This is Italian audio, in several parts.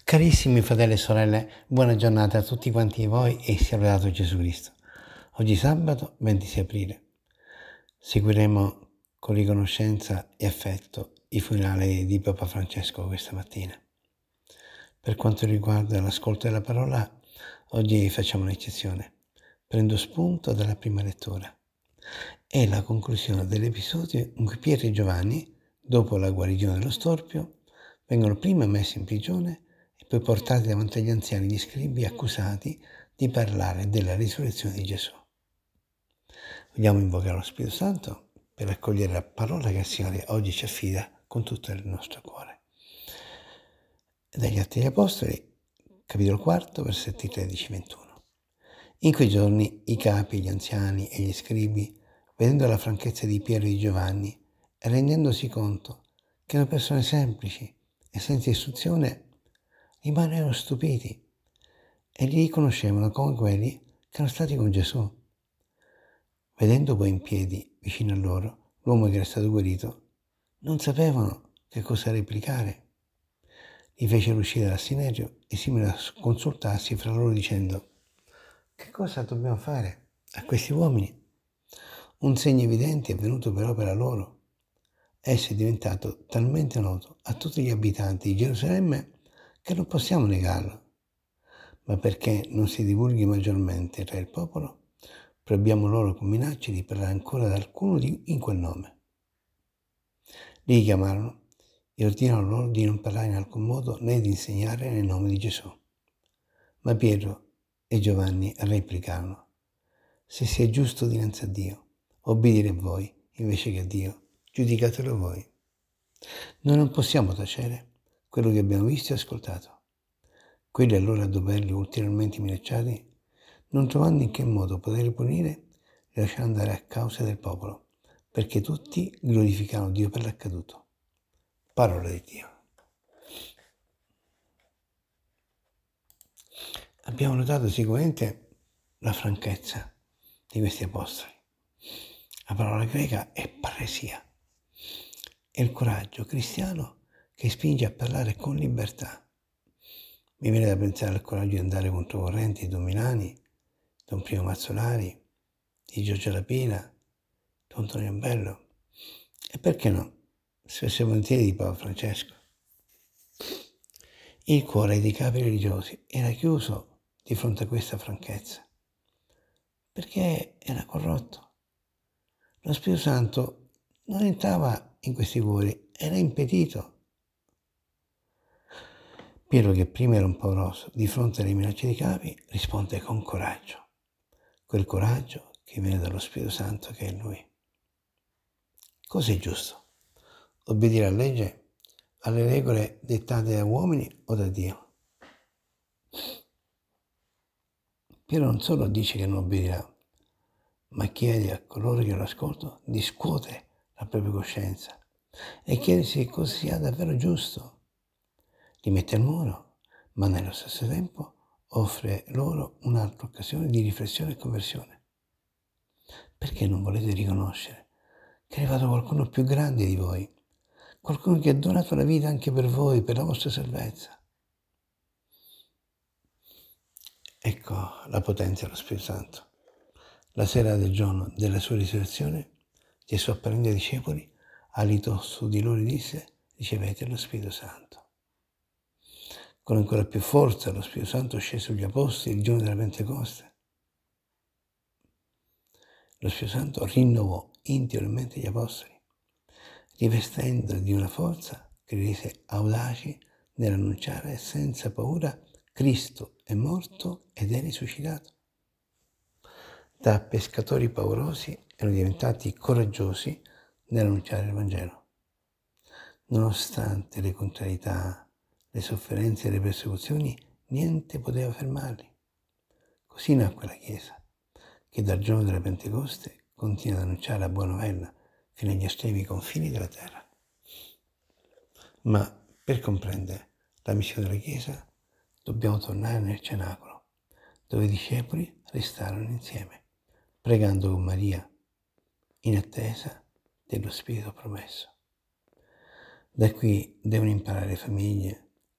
Carissimi fratelli e sorelle, buona giornata a tutti quanti voi e sia lodato Gesù Cristo. Oggi sabato 26 aprile seguiremo con riconoscenza e affetto i funerali di Papa Francesco questa mattina. Per quanto riguarda l'ascolto della parola, oggi facciamo un'eccezione. Prendo spunto dalla prima lettura. È la conclusione dell'episodio in cui Pietro e Giovanni, dopo la guarigione dello storpio, vengono prima messi in prigione e poi portati davanti agli anziani gli scribi accusati di parlare della risurrezione di Gesù. Vogliamo invocare lo Spirito Santo per accogliere la parola che il Signore oggi ci affida con tutto il nostro cuore. Dagli Atti degli Apostoli, capitolo 4, versetti 13-21. In quei giorni i capi, gli anziani e gli scribi, vedendo la franchezza di Pietro e di Giovanni e rendendosi conto che erano persone semplici e senza istruzione, rimasero stupiti e li riconoscevano come quelli che erano stati con Gesù. Vedendo poi in piedi, vicino a loro, l'uomo che era stato guarito, non sapevano che cosa replicare. Li fecero uscire dal Sinedrio e si misero a consultarsi fra loro dicendo: che cosa dobbiamo fare a questi uomini? Un segno evidente è venuto per opera loro. Esso è diventato talmente noto a tutti gli abitanti di Gerusalemme che non possiamo negarlo. Ma perché non si divulghi maggiormente tra il popolo, proibiamo loro con minacce di parlare ancora ad alcuno in quel nome. Li chiamarono e ordinarono loro di non parlare in alcun modo né di insegnare nel nome di Gesù. Ma Pietro e Giovanni replicarono: se sia giusto dinanzi a Dio, obbedire a voi invece che a Dio, giudicatelo voi. Noi non possiamo tacere quello che abbiamo visto e ascoltato. Quelli allora, dopo averli ulteriormente minacciati, non trovando in che modo poterli punire, li lasciarono andare a causa del popolo, perché tutti glorificavano Dio per l'accaduto. Parola di Dio. Abbiamo notato sicuramente la franchezza di questi apostoli. La parola greca è paresia. È il coraggio cristiano che spinge a parlare con libertà. Mi viene da pensare al coraggio di andare controcorrente di Don Milani, Don Primo Mazzolari, di Giorgio Lapina, Don Antonio Bello e perché no, spesso e volentieri di Papa Francesco. Il cuore dei capi religiosi era chiuso di fronte a questa franchezza, perché era corrotto. Lo Spirito Santo non entrava in questi cuori, era impedito. Pietro, che prima era un pauroso, di fronte alle minacce dei capi, risponde con coraggio. Quel coraggio che viene dallo Spirito Santo che è Lui. Cos'è giusto? Obbedire alla legge, alle regole dettate da uomini o da Dio? Pietro non solo dice che non obbedirà, ma chiede a coloro che lo ascoltano di scuotere la propria coscienza e chiede se cosa sia davvero giusto. Li mette al muro, ma nello stesso tempo offre loro un'altra occasione di riflessione e conversione. Perché non volete riconoscere che è arrivato qualcuno più grande di voi, qualcuno che ha donato la vita anche per voi, per la vostra salvezza? Ecco la potenza dello Spirito Santo. La sera del giorno della sua risurrezione, Gesù, apparendo ai discepoli, alitò su di loro e disse: ricevete lo Spirito Santo. Con ancora più forza lo Spirito Santo scese sugli apostoli il giorno della Pentecoste. Lo Spirito Santo rinnovò interiormente gli apostoli, rivestendo di una forza che li rese audaci nell'annunciare senza paura: Cristo è morto ed è risuscitato. Da pescatori paurosi erano diventati coraggiosi nell'annunciare il Vangelo. Nonostante le contrarietà, le sofferenze e le persecuzioni, niente poteva fermarli. Così nacque la Chiesa, che dal giorno della Pentecoste continua ad annunciare la buona novella fino agli estremi confini della terra. Ma per comprendere la missione della Chiesa dobbiamo tornare nel cenacolo, dove i discepoli restarono insieme, pregando con Maria, in attesa dello Spirito promesso. Da qui devono imparare le famiglie,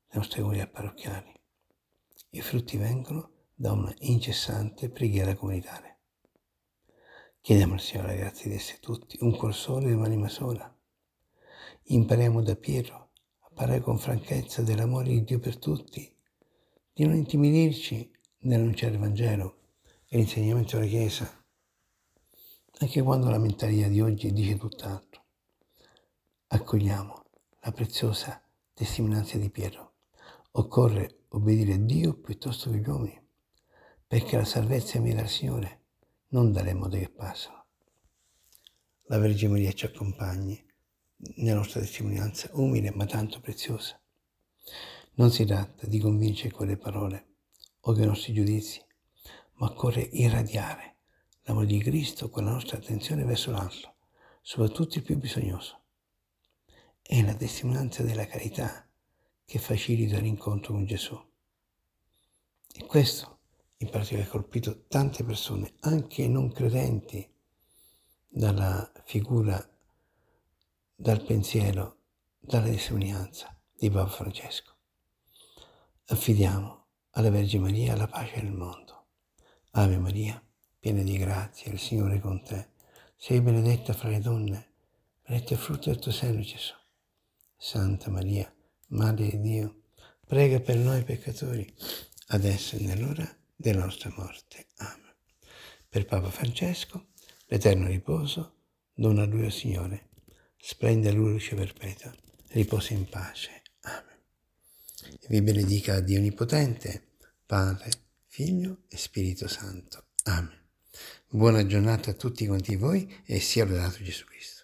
nostre comunità parrocchiali. I frutti vengono da una incessante preghiera comunitaria. Chiediamo al Signore la grazia di essere tutti un cuor solo e un'anima sola. Impariamo da Pietro a parlare con franchezza dell'amore di Dio per tutti, di non intimidirci nell'annunciare il Vangelo e l'insegnamento della Chiesa, anche quando la mentalità di oggi dice tutt'altro. Accogliamo la preziosa testimonianza di Pietro. Occorre obbedire a Dio piuttosto che agli uomini, perché la salvezza viene dal Signore, non dalle mode che passano. La Vergine Maria ci accompagni nella nostra testimonianza umile ma tanto preziosa. Non si tratta di convincere con le parole o con i nostri giudizi, ma occorre irradiare l'amore di Cristo con la nostra attenzione verso l'altro, soprattutto il più bisognoso. È la testimonianza della carità che facilita l'incontro con Gesù. E questo in particolare ha colpito tante persone, anche non credenti, dalla figura, dal pensiero, dalla testimonianza di Papa Francesco. Affidiamo alla Vergine Maria la pace nel mondo. Ave Maria, piena di grazia, il Signore è con te. Sei benedetta fra le donne, benedetto è il frutto del tuo seno, Gesù. Santa Maria, Madre di Dio, prega per noi peccatori, adesso e nell'ora della nostra morte. Amen. Per Papa Francesco, l'eterno riposo, dona a lui, o Signore, splende a lui luce perpetua, riposa in pace. Amen. Vi benedica Dio Onnipotente, Padre, Figlio e Spirito Santo. Amen. Buona giornata a tutti quanti voi e sia lodato Gesù Cristo.